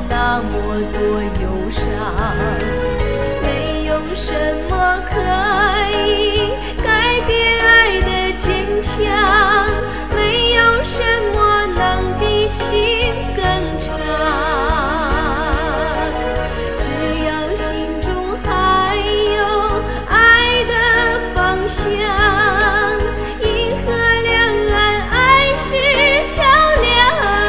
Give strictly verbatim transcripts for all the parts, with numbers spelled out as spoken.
那么多忧伤，没有什么可以改变爱的坚强，没有什么能比情更长。只要心中还有爱的方向，银河两岸爱是桥梁。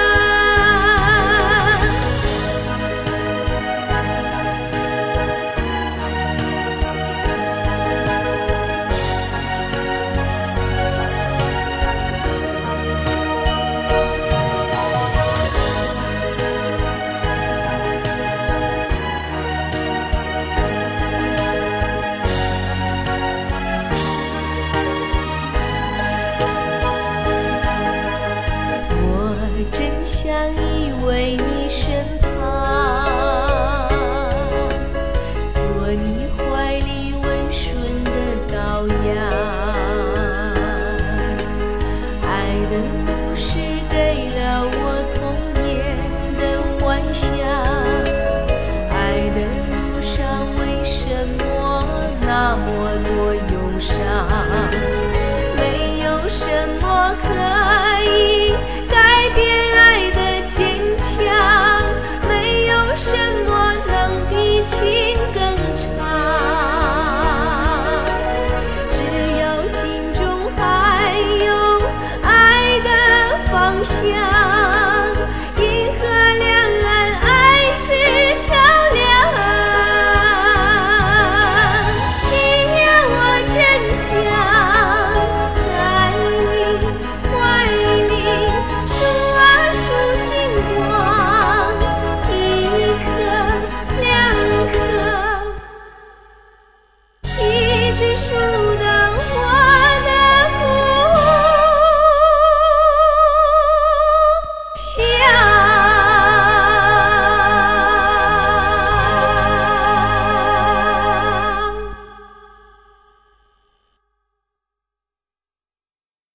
想依偎你身旁，做你怀里温顺的羔羊。爱的故事给了我童年的幻想，爱的路上为什么那么多忧伤？没有什么可以改变爱的坚强，没有什么能比情更